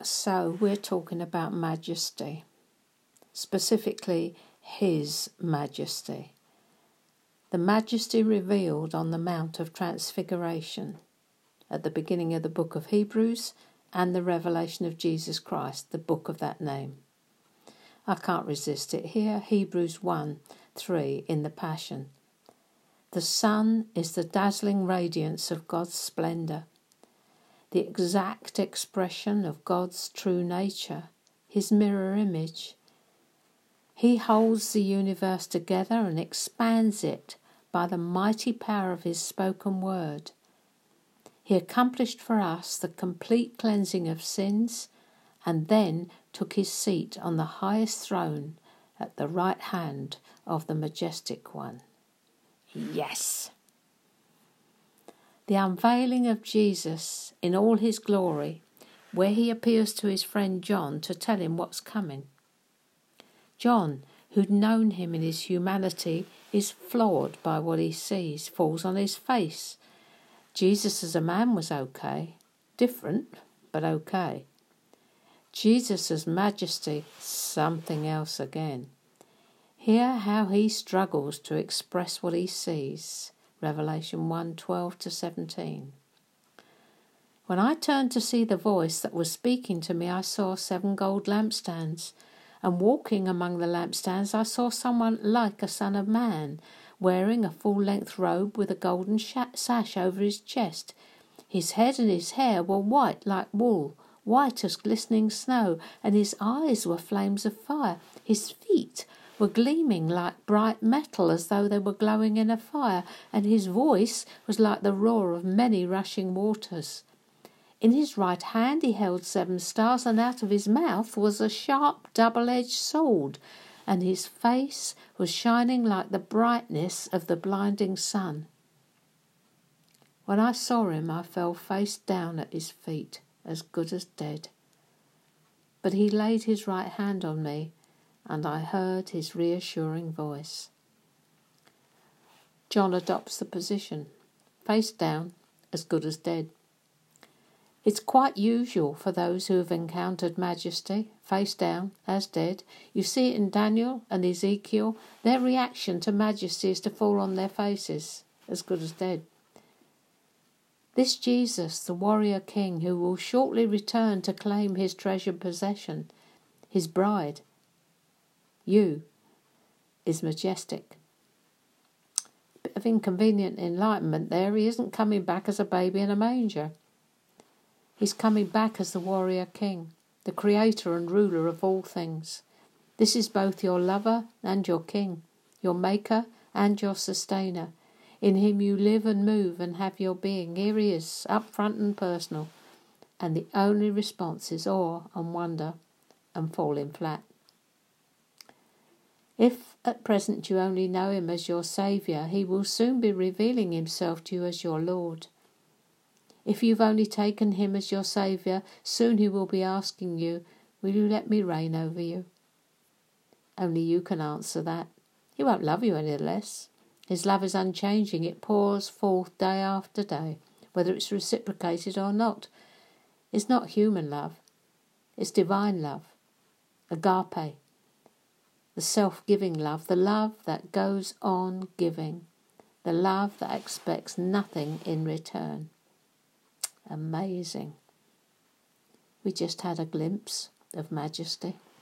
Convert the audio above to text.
So we're talking about majesty, specifically His majesty. The majesty revealed on the Mount of Transfiguration at the beginning of the book of Hebrews and the revelation of Jesus Christ, the book of that name. I can't resist it here, Hebrews 1:3 in the Passion. The sun is the dazzling radiance of God's splendour, the exact expression of God's true nature, His mirror image. He holds the universe together and expands it by the mighty power of His spoken word. He accomplished for us the complete cleansing of sins and then took His seat on the highest throne at the right hand of the Majestic One. Yes! The unveiling of Jesus in all His glory, where He appears to His friend John to tell him what's coming. John, who'd known Him in His humanity, is floored by what he sees, falls on his face. Jesus as a man was okay, different, but okay. Jesus as majesty, something else again. Hear how He struggles to express what He sees. Revelation 1:12-17. When I turned to see the voice that was speaking to me, I saw 7 gold lampstands, and walking among the lampstands I saw someone like a son of man, wearing a full-length robe with a golden sash over his chest. His head and his hair were white like wool, white as glistening snow, and his eyes were flames of fire. His feet were gleaming like bright metal, as though they were glowing in a fire, and his voice was like the roar of many rushing waters. In his right hand he held 7 stars, and out of his mouth was a sharp double-edged sword, and his face was shining like the brightness of the blinding sun. When I saw him, I fell face down at his feet, as good as dead. But he laid his right hand on me, and I heard his reassuring voice. John adopts the position, face down, as good as dead. It's quite usual for those who have encountered majesty, face down, as dead. You see it in Daniel and Ezekiel. Their reaction to majesty is to fall on their faces, as good as dead. This Jesus, the warrior king, who will shortly return to claim His treasured possession, His bride, you, is majestic. Bit of inconvenient enlightenment there. He isn't coming back as a baby in a manger. He's coming back as the warrior king, the creator and ruler of all things. This is both your lover and your king, your maker and your sustainer. In Him you live and move and have your being. Here He is, up front and personal, and the only response is awe and wonder and falling flat. If at present you only know Him as your Saviour, He will soon be revealing Himself to you as your Lord. If you've only taken Him as your Saviour, soon He will be asking you, will you let me reign over you? Only you can answer that. He won't love you any less. His love is unchanging. It pours forth day after day, whether it's reciprocated or not. It's not human love. It's divine love. Agape. The self-giving love. The love that goes on giving. The love that expects nothing in return. Amazing. We just had a glimpse of majesty.